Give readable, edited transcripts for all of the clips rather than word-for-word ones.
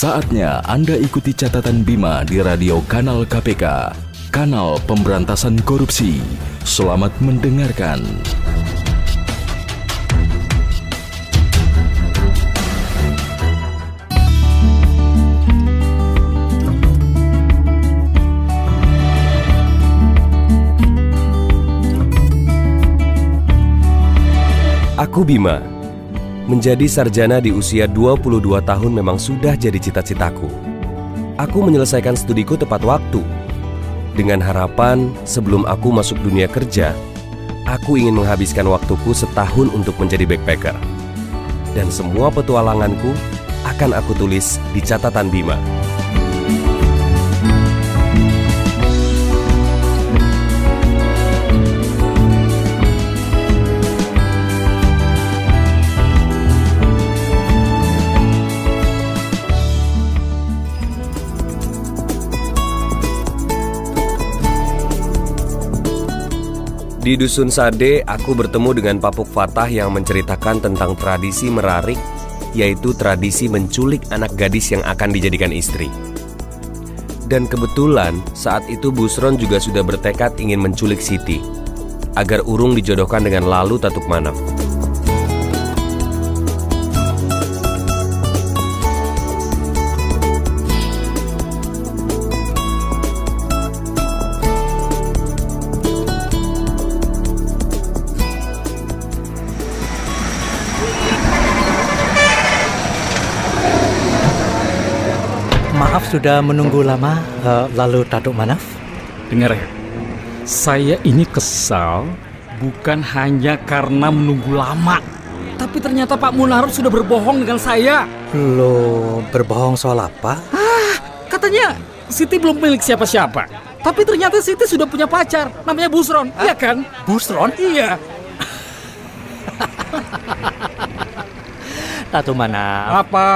Saatnya Anda ikuti catatan Bima di radio Kanal KPK, Kanal Pemberantasan Korupsi. Selamat mendengarkan. Aku Bima. Menjadi sarjana di usia 22 tahun memang sudah jadi cita-citaku. Aku menyelesaikan studiku tepat waktu. Dengan harapan sebelum aku masuk dunia kerja, aku ingin menghabiskan waktuku setahun untuk menjadi backpacker. Dan semua petualanganku akan aku tulis di catatan Bima. Di Dusun Sade, aku bertemu dengan Papuk Fatah yang menceritakan tentang tradisi merarik, yaitu tradisi menculik anak gadis yang akan dijadikan istri. Dan kebetulan saat itu Busron juga sudah bertekad ingin menculik Siti, agar Urung dijodohkan dengan Lalu Tatuk Manaf. Maaf sudah menunggu lama, Lalu Tatuk Manaf. Dengar ya, saya ini kesal bukan hanya karena menunggu lama, tapi ternyata Pak Munarop sudah berbohong dengan saya. Loh, berbohong soal apa? Katanya Siti belum milik siapa-siapa, tapi ternyata Siti sudah punya pacar, namanya Busron, iya kan? Busron? Iya. Tatuk Manaf. Apa?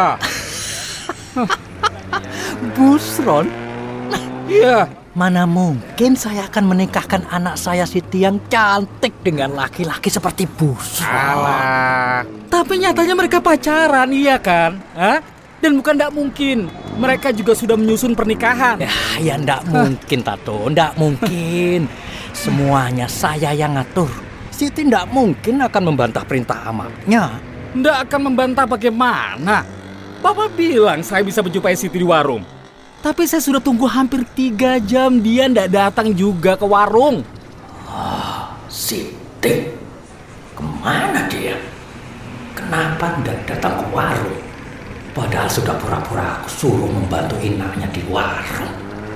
Busron? Iya. Mana mungkin saya akan menikahkan anak saya Siti yang cantik dengan laki-laki seperti Busron. Alah. Tapi nyatanya mereka pacaran, iya kan? Hah? Dan bukan tidak mungkin, mereka juga sudah menyusun pernikahan. Ya ndak mungkin, Tato, ndak mungkin. Semuanya saya yang ngatur. Siti ndak mungkin akan membantah perintah amatnya. Nggak akan membantah bagaimana? Bapak bilang saya bisa menjumpai Siti di warung. Tapi saya sudah tunggu hampir 3 jam, dia nggak datang juga ke warung. Siti? Kemana dia? Kenapa ndak datang ke warung? Padahal sudah pura-pura aku suruh membantu inaknya di warung.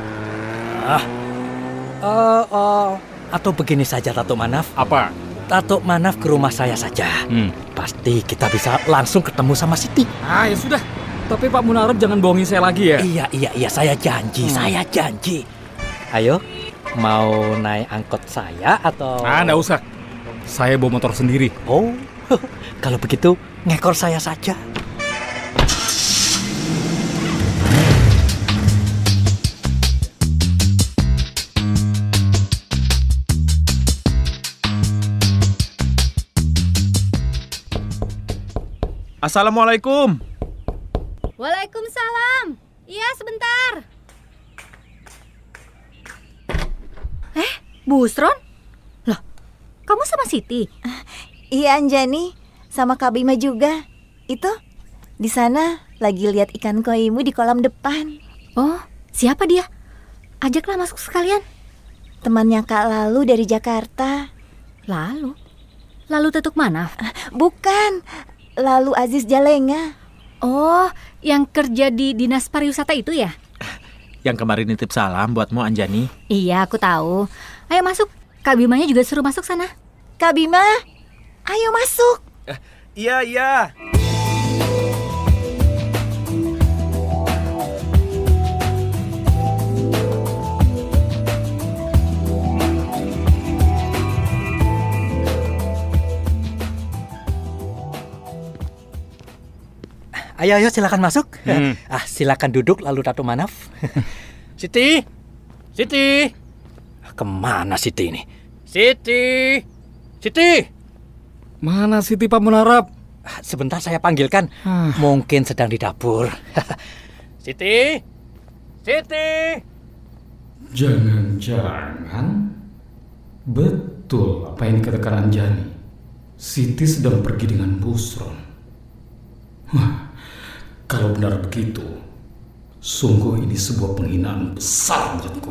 Atau begini saja, Tatuk Manaf. Apa? Tatuk Manaf ke rumah saya saja. Pasti kita bisa langsung ketemu sama Siti. Ya sudah. Tapi Pak Munarop jangan bohongin saya lagi ya. Iya, saya janji, saya janji. Ayo, mau naik angkot saya atau... Nggak usah. Saya bawa motor sendiri. Oh, kalau begitu ngekor saya saja. Assalamualaikum. Waalaikumsalam. Iya, sebentar. Busron? Loh, kamu sama Siti? Iya, Anjani. Sama Kak Bima juga. Itu, di sana lagi lihat ikan koimu di kolam depan. Oh, siapa dia? Ajaklah masuk sekalian. Temannya Kak Lalu dari Jakarta. Lalu? Lalu Tatuk Manaf? Bukan, Lalu Aziz Jalenga. Oh, yang kerja di Dinas Pariwisata itu ya? Yang kemarin nitip salam buatmu, Anjani. Iya, aku tahu. Ayo masuk. Kak Bimanya juga suruh masuk sana. Kak Bima, ayo masuk. Iya. Ayo, silakan masuk. Silakan duduk, Lalu Tatuk Manaf. Siti. Kemana Siti ini? Siti. Mana Siti, Pak Munarop? Sebentar saya panggilkan. Mungkin sedang di dapur. Siti? Siti? Jangan-jangan betul apa yang dikatakan Anjani. Siti sedang pergi dengan Busron. Wah, kalau benar begitu, sungguh ini sebuah penghinaan besar buatku.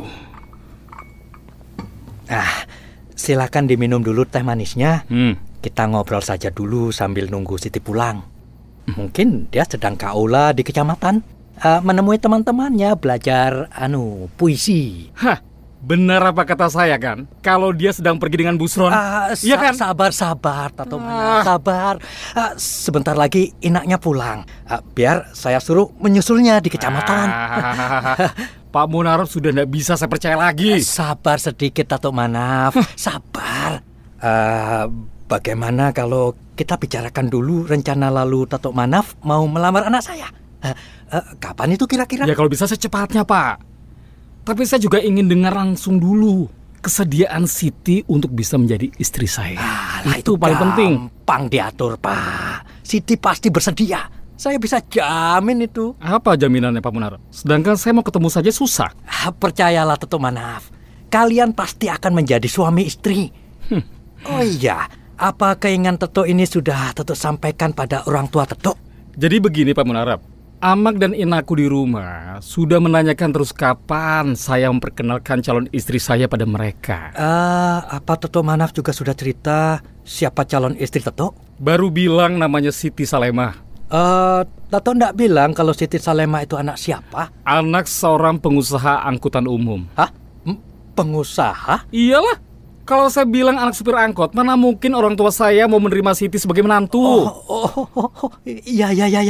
Silakan diminum dulu teh manisnya. Kita ngobrol saja dulu sambil nunggu Siti pulang. Mungkin dia sedang ke aula di kecamatan, menemui teman-temannya belajar puisi. Hah, benar apa kata saya kan? Kalau dia sedang pergi dengan Busron. Iya kan? Sabar, Tato Manaf, sabar. Sebentar lagi inaknya pulang. Biar saya suruh menyusulnya di kecamatan. Pak Munarab sudah tidak bisa saya percaya lagi. Sabar sedikit, Tato Manaf. Sabar. Bagaimana kalau kita bicarakan dulu rencana lalu Tato Manaf mau melamar anak saya? Kapan itu kira-kira? Ya kalau bisa secepatnya, Pak. Tapi saya juga ingin dengar langsung dulu kesediaan Siti untuk bisa menjadi istri saya. Itu paling penting. Gampang diatur, Pak. Siti pasti bersedia. Saya bisa jamin itu. Apa jaminannya, Pak Munarab? Sedangkan saya mau ketemu saja susah. Percayalah, Tato Manaf. Kalian pasti akan menjadi suami istri. Oh iya, apa keinginan Teto ini sudah Teto sampaikan pada orang tua Teto? Jadi begini, Pak Munarab. Amak dan inaku di rumah sudah menanyakan terus kapan saya memperkenalkan calon istri saya pada mereka. Apa Teto Manaf juga sudah cerita siapa calon istri Teto? Baru bilang namanya Siti Salemah. Teto enggak bilang kalau Siti Salemah itu anak siapa? Anak seorang pengusaha angkutan umum. Hah? Pengusaha? Iyalah. Kalau saya bilang anak supir angkot, mana mungkin orang tua saya mau menerima Siti sebagai menantu? Iya.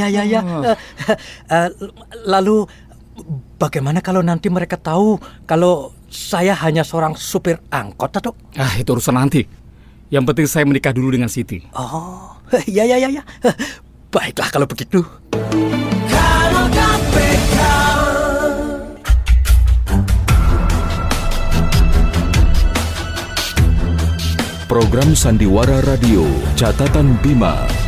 Lalu bagaimana kalau nanti mereka tahu kalau saya hanya seorang supir angkot, Teto? Itu urusan nanti. Yang penting saya menikah dulu dengan Siti. Iya. Baiklah kalau begitu. Program Sandiwara Radio Catatan Bima